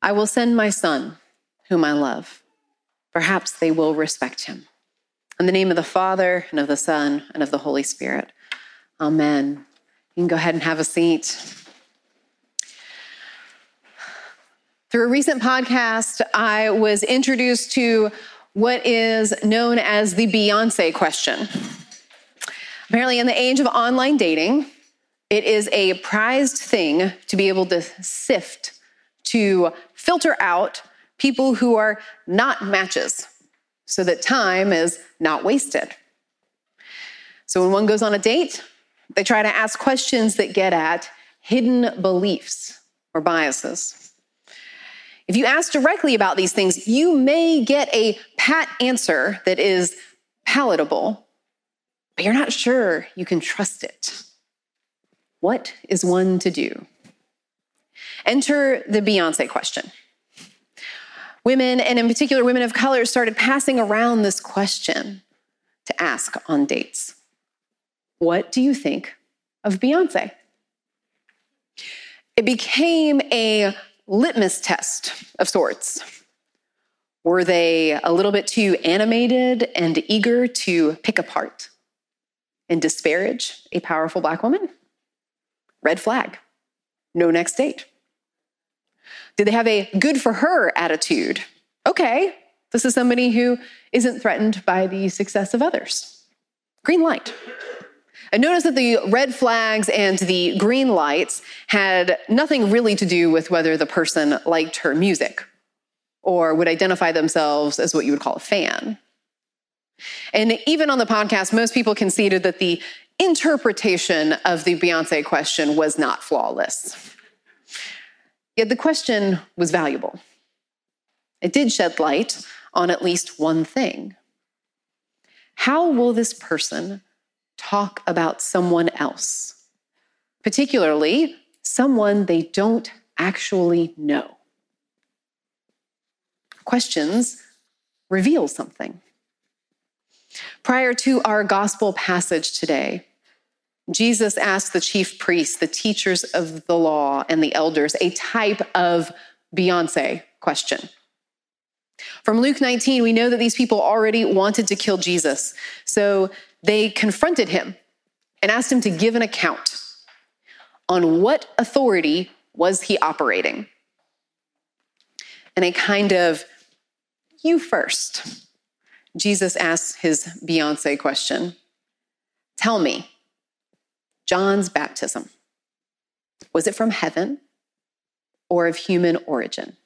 I will send my son, whom I love. Perhaps they will respect him. In the name of the Father, and of the Son, and of the Holy Spirit. Amen. You can go ahead and have a seat. Through a recent podcast, I was introduced to what is known as the Beyoncé question. Apparently, in the age of online dating, it is a prized thing to be able to sift, to filter out people who are not matches so that time is not wasted. So when one goes on a date, they try to ask questions that get at hidden beliefs or biases. If you ask directly about these things, you may get a pat answer that is palatable, but you're not sure you can trust it. What is one to do? Enter the Beyoncé question. Women, and in particular women of color, started passing around this question to ask on dates. What do you think of Beyoncé? It became a litmus test of sorts. Were they a little bit too animated and eager to pick apart and disparage a powerful Black woman? Red flag. No next date. Did they have a good for her attitude? Okay, this is somebody who isn't threatened by the success of others. Green light. And notice that the red flags and the green lights had nothing really to do with whether the person liked her music or would identify themselves as what you would call a fan. And even on the podcast, most people conceded that the interpretation of the Beyoncé question was not flawless. Yet the question was valuable. It did shed light on at least one thing. How will this person talk about someone else, particularly someone they don't actually know? Questions reveal something. Prior to our gospel passage today, Jesus asked the chief priests, the teachers of the law, and the elders a type of Beyoncé question. From Luke 19, we know that these people already wanted to kill Jesus. So they confronted him and asked him to give an account on what authority was he operating. And a kind of, you first, Jesus asks his Beyoncé question. Tell me, John's baptism, was it from heaven or of human origin?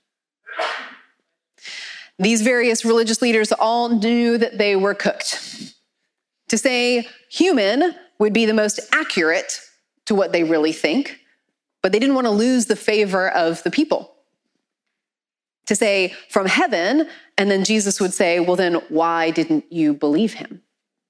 These various religious leaders all knew that they were cooked. To say human would be the most accurate to what they really think, but they didn't want to lose the favor of the people. To say from heaven, and then Jesus would say, well, then why didn't you believe him?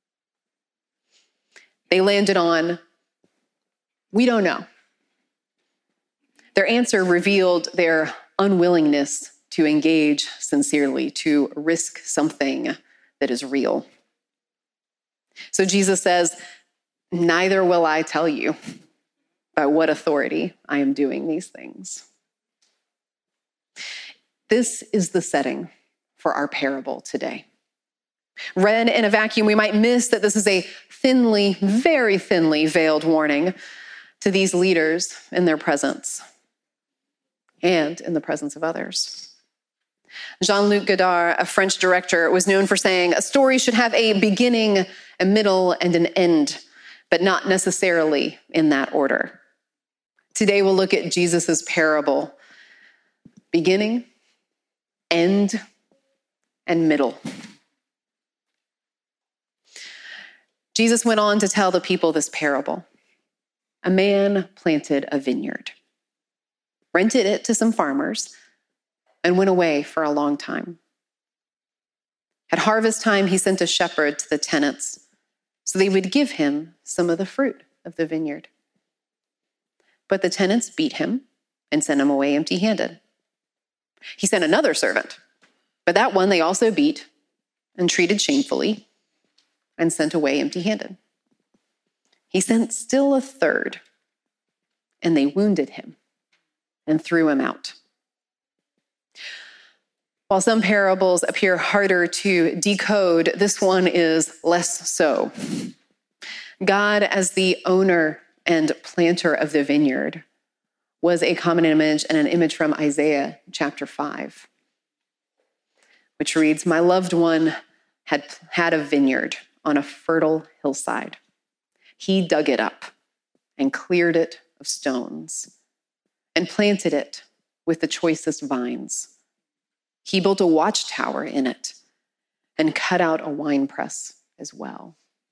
They landed on, we don't know. Their answer revealed their unwillingness to engage sincerely, to risk something that is real. So Jesus says, neither will I tell you by what authority I am doing these things. This is the setting for our parable today. Read in a vacuum, we might miss that this is a thinly, very thinly veiled warning to these leaders in their presence and in the presence of others. Jean-Luc Godard, a French director, was known for saying, a story should have a beginning, a middle, and an end, but not necessarily in that order. Today we'll look at Jesus' parable, beginning, end, and middle. Jesus went on to tell the people this parable. A man planted a vineyard, rented it to some farmers, and went away for a long time. At harvest time, he sent a shepherd to the tenants so they would give him some of the fruit of the vineyard. But the tenants beat him and sent him away empty-handed. He sent another servant, but that one they also beat and treated shamefully and sent away empty-handed. He sent still a third, and they wounded him and threw him out. While some parables appear harder to decode, this one is less so. God, as the owner and planter of the vineyard, was a common image and an image from Isaiah chapter 5, which reads, "My loved one had a vineyard on a fertile hillside. He dug it up and cleared it of stones and planted it with the choicest vines. He built a watchtower in it and cut out a winepress as well."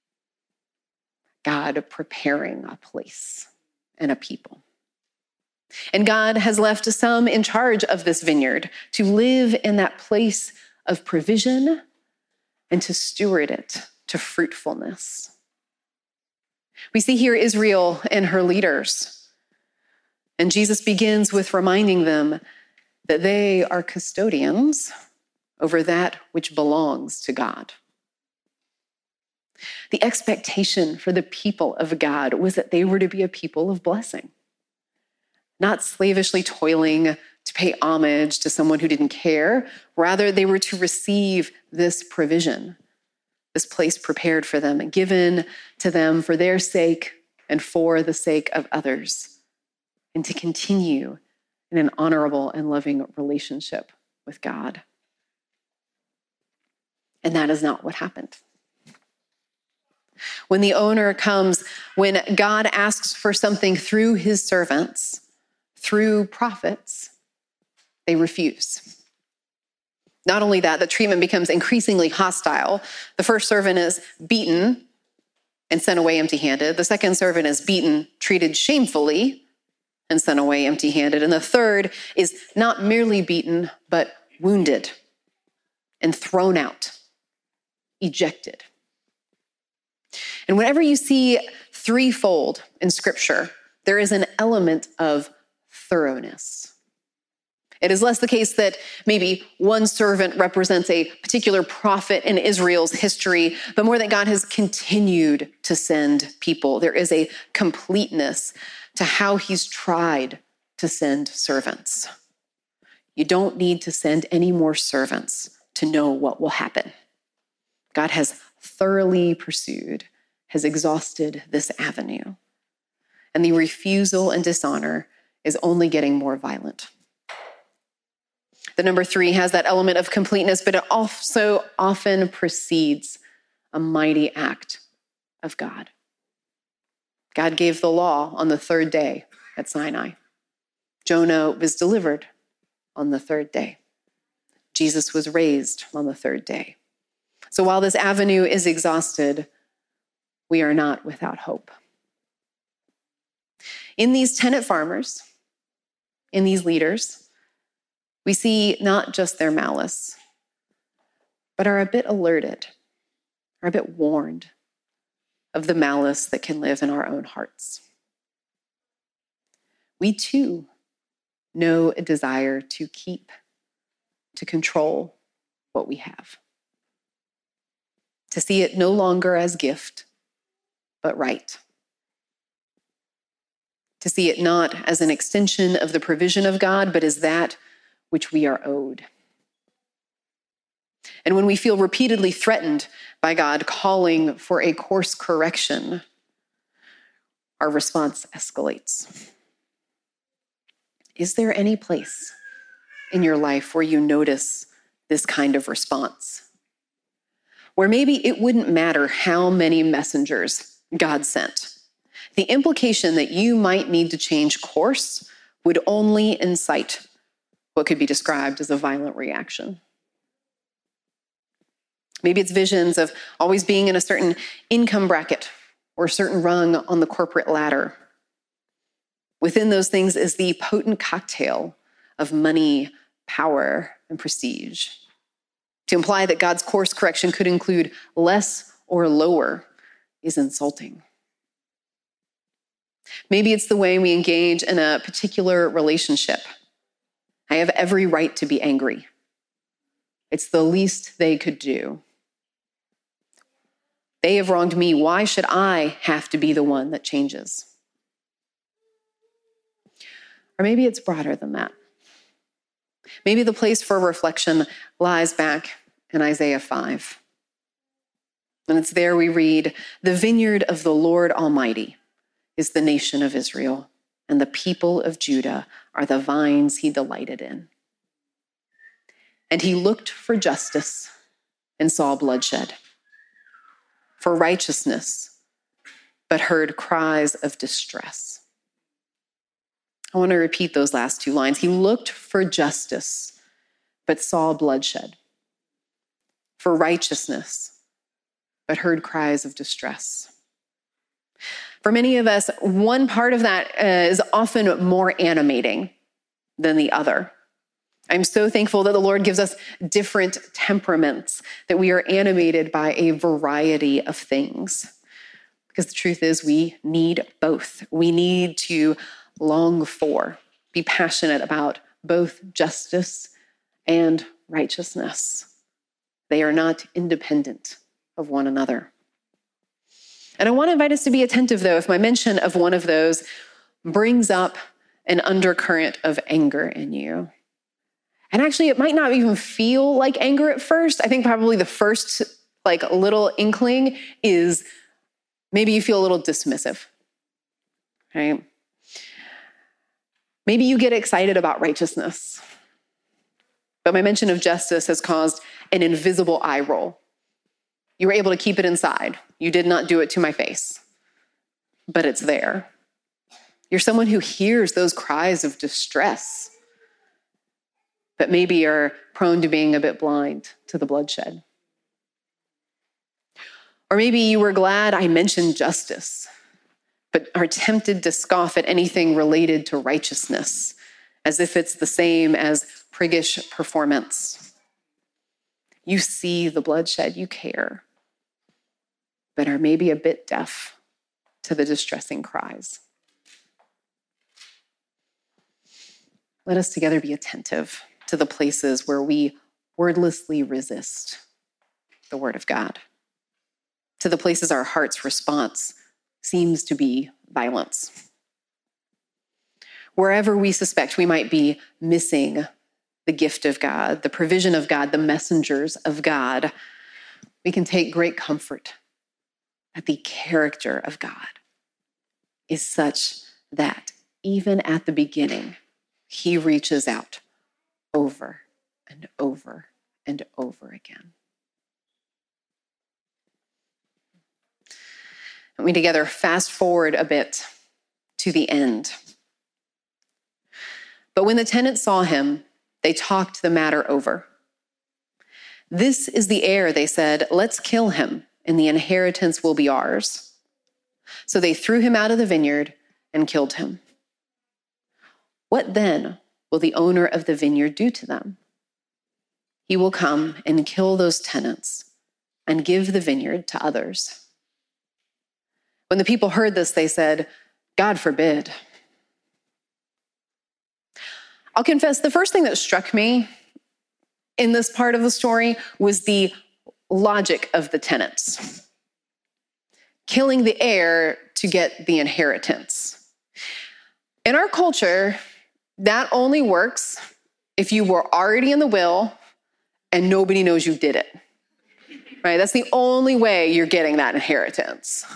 God preparing a place and a people. And God has left some in charge of this vineyard to live in that place of provision and to steward it to fruitfulness. We see here Israel and her leaders. And Jesus begins with reminding them that they are custodians over that which belongs to God. The expectation for the people of God was that they were to be a people of blessing, not slavishly toiling to pay homage to someone who didn't care. Rather, they were to receive this provision, this place prepared for them, given to them for their sake and for the sake of others, and to continue in an honorable and loving relationship with God. And that is not what happened. When the owner comes, when God asks for something through his servants, through prophets, they refuse. Not only that, the treatment becomes increasingly hostile. The first servant is beaten and sent away empty-handed. The second servant is beaten, treated shamefully, and sent away empty-handed. And the third is not merely beaten, but wounded and thrown out, ejected. And whenever you see threefold in Scripture, there is an element of thoroughness. It is less the case that maybe one servant represents a particular prophet in Israel's history, but more that God has continued to send people. There is a completeness to how he's tried to send servants. You don't need to send any more servants to know what will happen. God has thoroughly pursued, has exhausted this avenue. And the refusal and dishonor is only getting more violent. The number 3 has that element of completeness, but it also often precedes a mighty act of God. God gave the law on the 3rd day at Sinai. Jonah was delivered on the 3rd day. Jesus was raised on the 3rd day. So while this avenue is exhausted, we are not without hope. In these tenant farmers, in these leaders, we see not just their malice, but are a bit alerted, are a bit warned of the malice that can live in our own hearts. We too know a desire to keep, to control what we have, to see it no longer as gift, but right. To see it not as an extension of the provision of God, but as that which we are owed. And when we feel repeatedly threatened by God calling for a course correction, our response escalates. Is there any place in your life where you notice this kind of response? Where maybe it wouldn't matter how many messengers God sent. The implication that you might need to change course would only incite what could be described as a violent reaction. Maybe it's visions of always being in a certain income bracket or a certain rung on the corporate ladder. Within those things is the potent cocktail of money, power, and prestige. To imply that God's course correction could include less or lower is insulting. Maybe it's the way we engage in a particular relationship. I have every right to be angry. It's the least they could do. They have wronged me. Why should I have to be the one that changes? Or maybe it's broader than that. Maybe the place for reflection lies back in Isaiah 5. And it's there we read, "The vineyard of the Lord Almighty is the nation of Israel, and the people of Judah are the vines he delighted in. And he looked for justice and saw bloodshed, for righteousness, but heard cries of distress." I want to repeat those last two lines. He looked for justice, but saw bloodshed, for righteousness, but heard cries of distress. For many of us, one part of that is often more animating than the other. I'm so thankful that the Lord gives us different temperaments, that we are animated by a variety of things. Because the truth is, we need both. We need to long for, be passionate about both justice and righteousness. They are not independent of one another. And I want to invite us to be attentive, though, if my mention of one of those brings up an undercurrent of anger in you. And actually, it might not even feel like anger at first. I think probably the first little inkling is maybe you feel a little dismissive, right? Maybe you get excited about righteousness, but my mention of justice has caused an invisible eye roll. You were able to keep it inside. You did not do it to my face, but it's there. You're someone who hears those cries of distress, but maybe are prone to being a bit blind to the bloodshed. Or maybe you were glad I mentioned justice, but are tempted to scoff at anything related to righteousness, as if it's the same as priggish performance. You see the bloodshed, you care, but are maybe a bit deaf to the distressing cries. Let us together be attentive to the places where we wordlessly resist the word of God, to the places our heart's response seems to be violence. Wherever we suspect we might be missing the gift of God, the provision of God, the messengers of God, we can take great comfort that the character of God is such that even at the beginning, he reaches out over and over and over again. And we together fast forward a bit to the end. But when the tenants saw him, they talked the matter over. "This is the heir," they said. "Let's kill him, and the inheritance will be ours." So they threw him out of the vineyard and killed him. What then will the owner of the vineyard do to them? He will come and kill those tenants and give the vineyard to others. When the people heard this, they said, "God forbid." I'll confess, the first thing that struck me in this part of the story was the logic of the tenants. Killing the heir to get the inheritance. In our culture, that only works if you were already in the will and nobody knows you did it. Right? That's the only way you're getting that inheritance.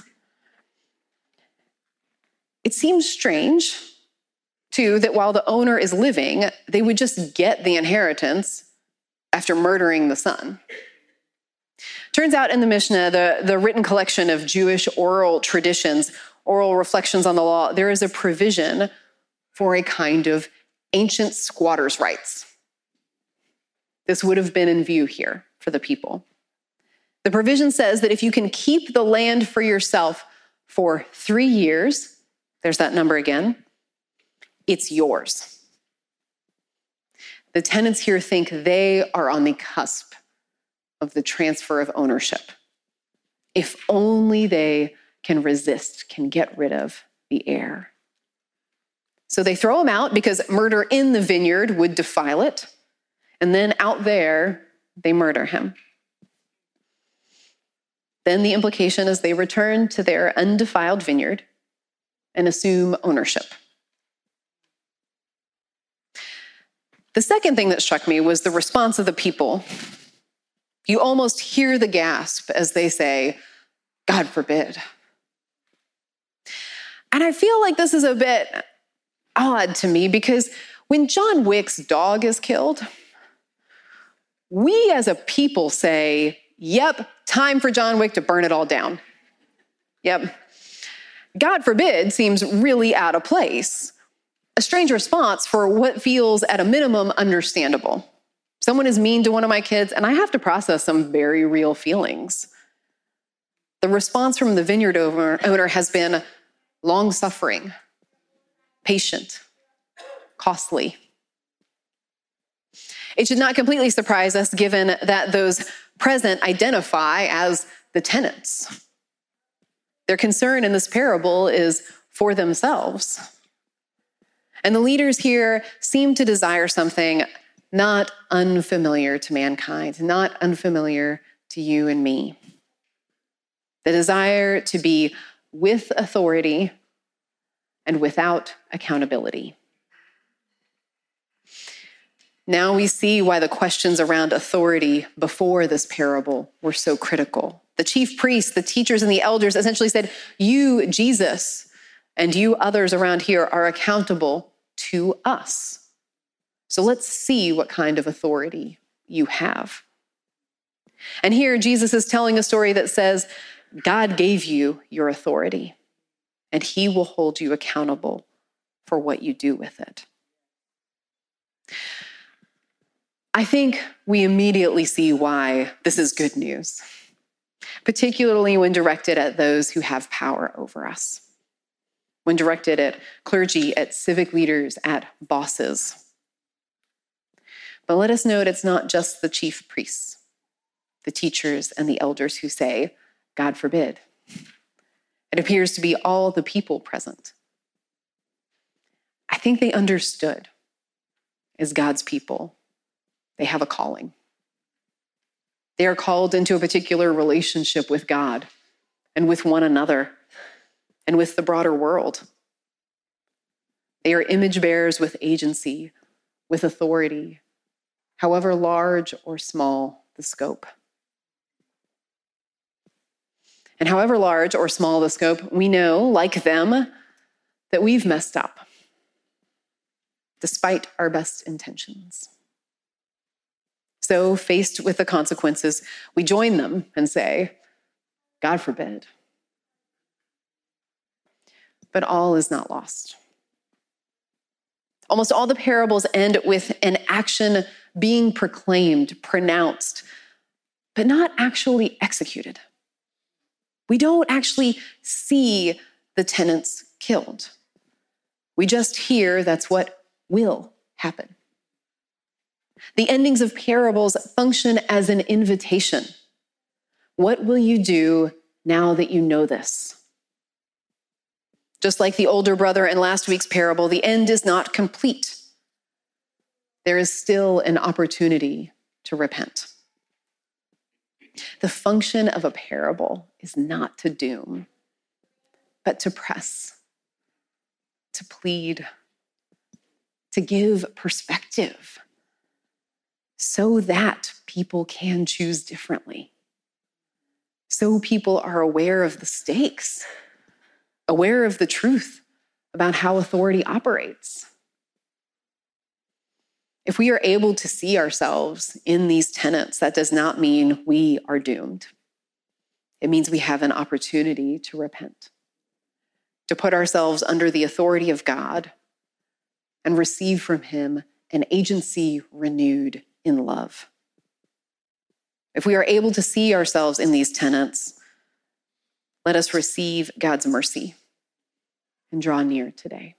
It seems strange, too, that while the owner is living, they would just get the inheritance after murdering the son. Turns out in the Mishnah, the written collection of Jewish oral traditions, oral reflections on the law, there is a provision for a kind of ancient squatter's rights. This would have been in view here for the people. The provision says that if you can keep the land for yourself for 3 years, there's that number again, it's yours. The tenants here think they are on the cusp of the transfer of ownership. If only they can resist, can get rid of the heir. So they throw him out because murder in the vineyard would defile it. And then out there, they murder him. Then the implication is they return to their undefiled vineyard and assume ownership. The second thing that struck me was the response of the people. You almost hear the gasp as they say, "God forbid." And I feel like this is a bit odd to me because when John Wick's dog is killed, we as a people say, "Yep, time for John Wick to burn it all down." Yep. "God forbid" seems really out of place. A strange response for what feels at a minimum understandable. Someone is mean to one of my kids, and I have to process some very real feelings. The response from the vineyard owner has been long-suffering, patient, costly. It should not completely surprise us given that those present identify as the tenants. Their concern in this parable is for themselves. And the leaders here seem to desire something not unfamiliar to mankind, not unfamiliar to you and me. The desire to be with authority and without accountability. Now we see why the questions around authority before this parable were so critical. The chief priests, the teachers, and the elders essentially said, "You, Jesus, and you others around here are accountable to us. So let's see what kind of authority you have." And here Jesus is telling a story that says, God gave you your authority, and he will hold you accountable for what you do with it. I think we immediately see why this is good news, particularly when directed at those who have power over us, when directed at clergy, at civic leaders, at bosses. But let us note it's not just the chief priests, the teachers, and the elders who say, "God forbid." It appears to be all the people present. I think they understood, as God's people, they have a calling. They are called into a particular relationship with God and with one another and with the broader world. They are image bearers with agency, with authority, however large or small the scope. And however large or small the scope, we know, like them, that we've messed up, despite our best intentions. So, faced with the consequences, we join them and say, "God forbid." But all is not lost. Almost all the parables end with an action being proclaimed, pronounced, but not actually executed. We don't actually see the tenants killed. We just hear that's what will happen. The endings of parables function as an invitation. What will you do now that you know this? Just like the older brother in last week's parable, the end is not complete. There is still an opportunity to repent. The function of a parable is not to doom, but to press, to plead, to give perspective so that people can choose differently. So people are aware of the stakes, aware of the truth about how authority operates. If we are able to see ourselves in these tenets, that does not mean we are doomed. It means we have an opportunity to repent, to put ourselves under the authority of God and receive from him an agency renewed in love. If we are able to see ourselves in these tenets, let us receive God's mercy and draw near today.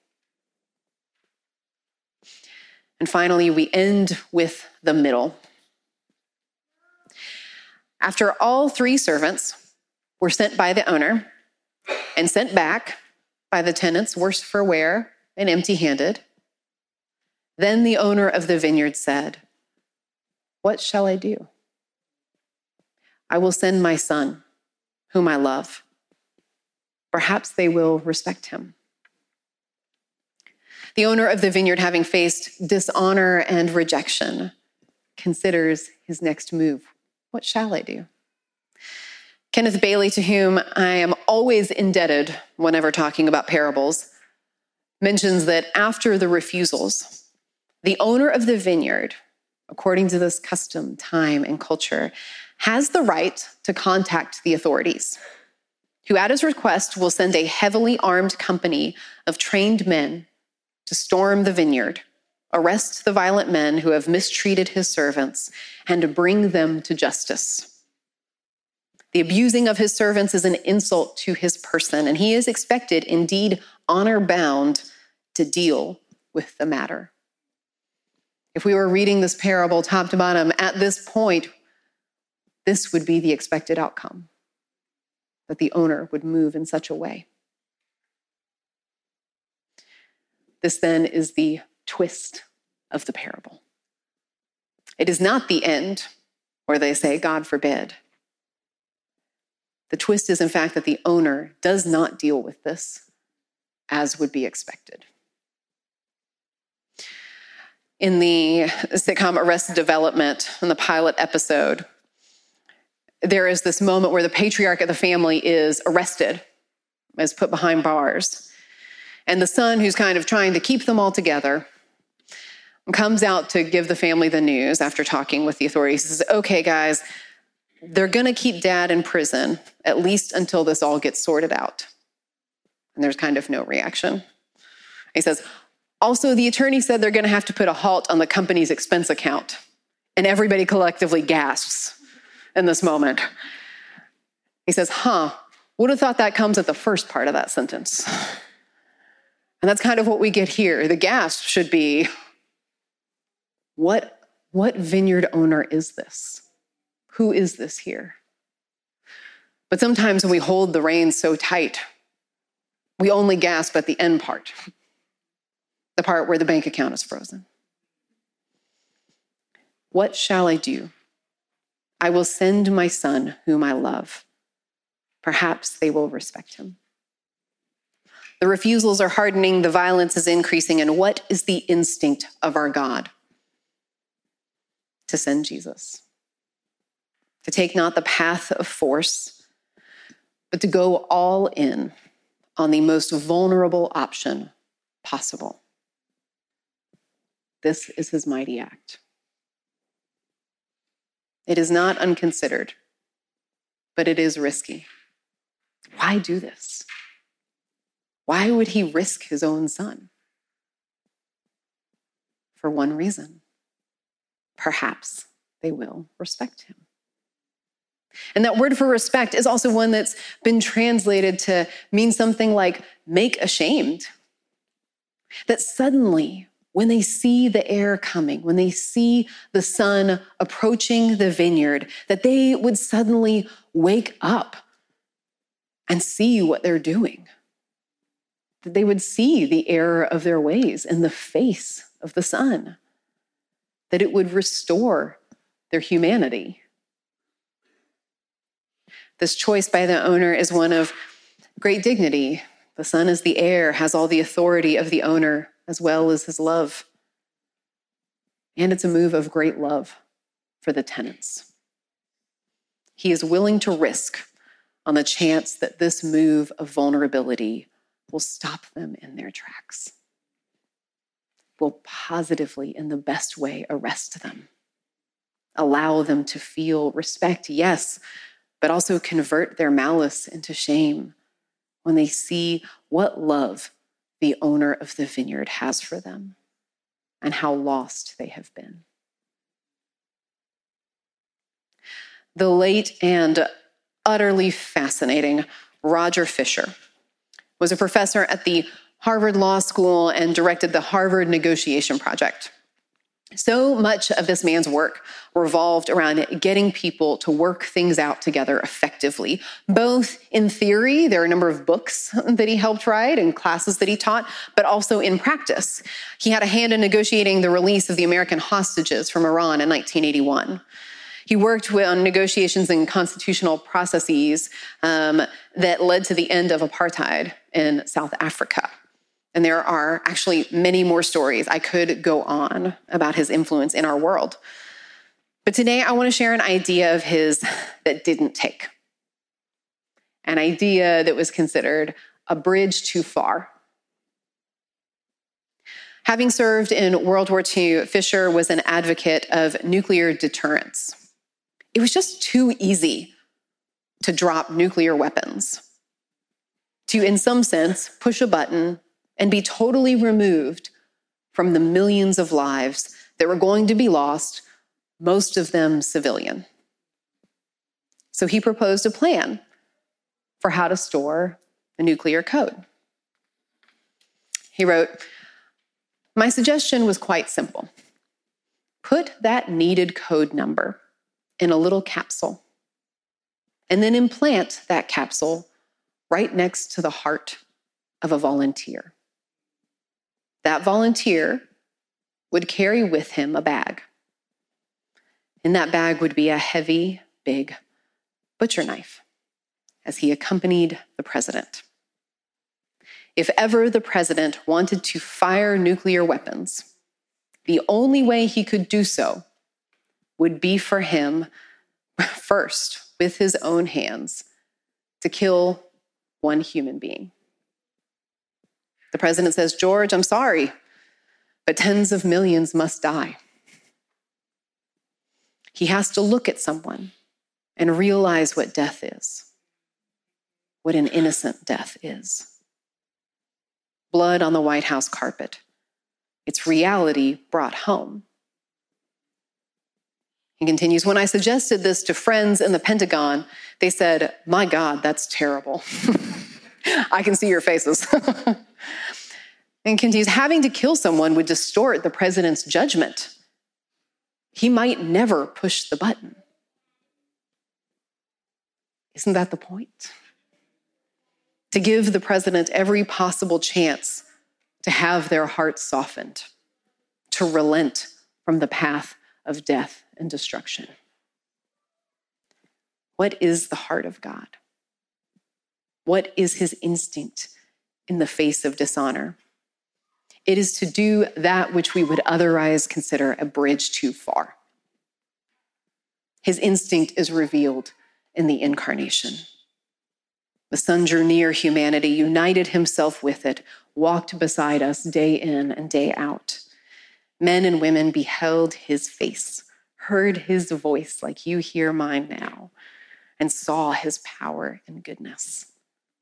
And finally, we end with the middle. After all three servants were sent by the owner and sent back by the tenants worse for wear and empty-handed, then the owner of the vineyard said, "What shall I do? I will send my son, whom I love. Perhaps they will respect him." The owner of the vineyard, having faced dishonor and rejection, considers his next move. What shall I do? Kenneth Bailey, to whom I am always indebted whenever talking about parables, mentions that after the refusals, the owner of the vineyard, according to this custom, time, and culture, has the right to contact the authorities, who at his request will send a heavily armed company of trained men to storm the vineyard, arrest the violent men who have mistreated his servants, and to bring them to justice. The abusing of his servants is an insult to his person, and he is expected, indeed honor-bound, to deal with the matter. If we were reading this parable top to bottom, at this point, this would be the expected outcome, that the owner would move in such a way. This then is the twist of the parable. It is not the end, where they say, God forbid. The twist is, in fact, that the owner does not deal with this as would be expected. In the sitcom Arrested Development, in the pilot episode, there is this moment where the patriarch of the family is arrested, is put behind bars. And the son, who's kind of trying to keep them all together, comes out to give the family the news after talking with the authorities. He says, okay, guys, they're going to keep dad in prison, at least until this all gets sorted out. And there's kind of no reaction. He says, also, the attorney said they're going to have to put a halt on the company's expense account. And everybody collectively gasps in this moment. He says, would have thought that comes at the first part of that sentence. And that's kind of what we get here. The gasp should be, what vineyard owner is this? Who is this here? But sometimes when we hold the reins so tight, we only gasp at the end part, the part where the bank account is frozen. What shall I do? I will send my son whom I love. Perhaps they will respect him. The refusals are hardening, the violence is increasing, and what is the instinct of our God? To send Jesus. To take not the path of force, but to go all in on the most vulnerable option possible. This is his mighty act. It is not unconsidered, but it is risky. Why do this? Why would he risk his own son? For one reason. Perhaps they will respect him. And that word for respect is also one that's been translated to mean something like make ashamed. That suddenly, when they see the heir coming, when they see the son approaching the vineyard, that they would suddenly wake up and see what they're doing. That they would see the error of their ways in the face of the son. That it would restore their humanity. This choice by the owner is one of great dignity. The son is the heir, has all the authority of the owner as well as his love. And it's a move of great love for the tenants. He is willing to risk on the chance that this move of vulnerability will stop them in their tracks, will positively, in the best way, arrest them, allow them to feel respect, yes, but also convert their malice into shame when they see what love the owner of the vineyard has for them and how lost they have been. The late and utterly fascinating Roger Fisher was a professor at the Harvard Law School and directed the Harvard Negotiation Project. So much of this man's work revolved around getting people to work things out together effectively, both in theory, there are a number of books that he helped write and classes that he taught, but also in practice. He had a hand in negotiating the release of the American hostages from Iran in 1981. He worked on negotiations and constitutional processes that led to the end of apartheid in South Africa. And there are actually many more stories. I could go on about his influence in our world. But today I want to share an idea of his that didn't take. An idea that was considered a bridge too far. Having served in World War II, Fisher was an advocate of nuclear deterrence. It was just too easy to drop nuclear weapons, to, in some sense, push a button and be totally removed from the millions of lives that were going to be lost, most of them civilian. So he proposed a plan for how to store the nuclear code. He wrote, "My suggestion was quite simple. Put that needed code number in a little capsule, and then implant that capsule right next to the heart of a volunteer. That volunteer would carry with him a bag. In that bag would be a heavy, big butcher knife as he accompanied the president. If ever the president wanted to fire nuclear weapons, the only way he could do so would be for him, first, with his own hands, to kill one human being. The president says, 'George, I'm sorry, but tens of millions must die.' He has to look at someone and realize what death is, what an innocent death is. Blood on the White House carpet. Its reality brought home." He continues, "When I suggested this to friends in the Pentagon, they said, 'My God, that's terrible.'" I can see your faces. And continues, "Having to kill someone would distort the president's judgment. He might never push the button." Isn't that the point? To give the president every possible chance to have their hearts softened, to relent from the path of death and destruction. What is the heart of God? What is his instinct in the face of dishonor? It is to do that which we would otherwise consider a bridge too far. His instinct is revealed in the incarnation. The Son drew near humanity, united himself with it, walked beside us day in and day out. Men and women beheld his face, heard his voice like you hear mine now, and saw his power and goodness.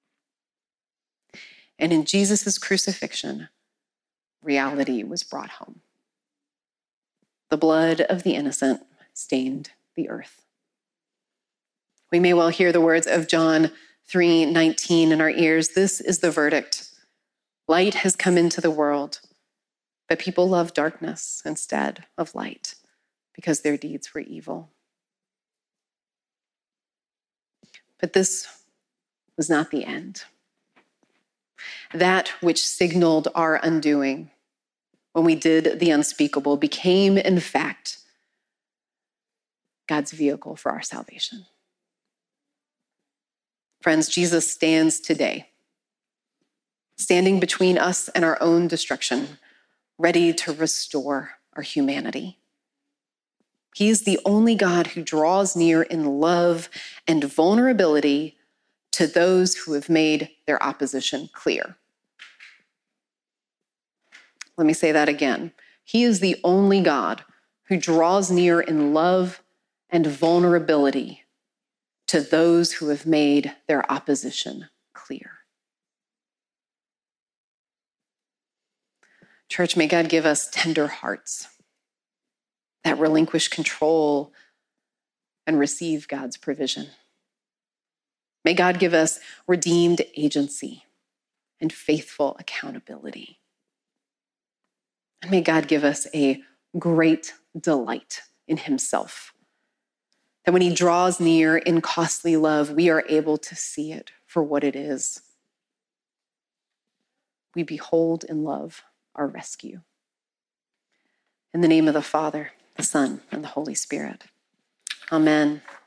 And in Jesus' crucifixion, reality was brought home. The blood of the innocent stained the earth. We may well hear the words of John 3:19 in our ears. This is the verdict. Light has come into the world, but people love darkness instead of light because their deeds were evil. But this was not the end. That which signaled our undoing when we did the unspeakable became, in fact, God's vehicle for our salvation. Friends, Jesus stands today, standing between us and our own destruction, ready to restore our humanity. He is the only God who draws near in love and vulnerability to those who have made their opposition clear. Let me say that again. He is the only God who draws near in love and vulnerability to those who have made their opposition clear. Church, may God give us tender hearts that relinquish control and receive God's provision. May God give us redeemed agency and faithful accountability. And may God give us a great delight in himself. That when he draws near in costly love, we are able to see it for what it is. We behold in love our rescue. In the name of the Father, the Son, and the Holy Spirit. Amen.